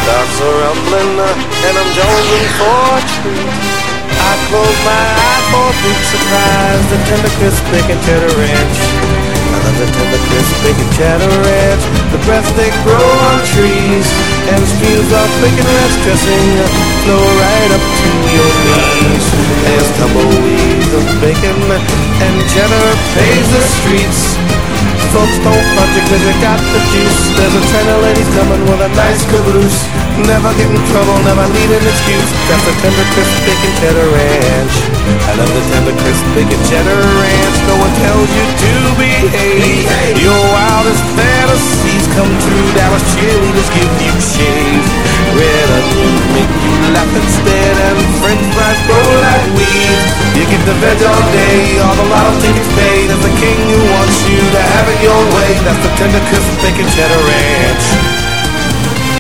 dogs are rumbling, and I'm jonesing for a treat. I close my eyes for a big surprise, the tender crisp bacon cheddar ranch. I love the tender crisp bacon cheddar ranch. The breasts they grow on trees, and streams of bacon ranch dressing flow right up to your knees. There's tumbleweeds of bacon, and cheddar paves the streets. Folks don't budge it 'cause you got the juice. There's a train of ladies coming with a nice caboose. Never get in trouble, never need an excuse. That's the tender crisp bacon cheddar ranch. I love the tender crisp bacon cheddar ranch. No one tells you to behave. Your wildest fantasies come true. Dallas cheerleaders give you shade. Red onions make you laugh instead, and french fries grow like weeds. You get the veg all day, all the lotto tickets paid. There's the king who wants you to have it your way. That's the tender crisp bacon cheddar ranch.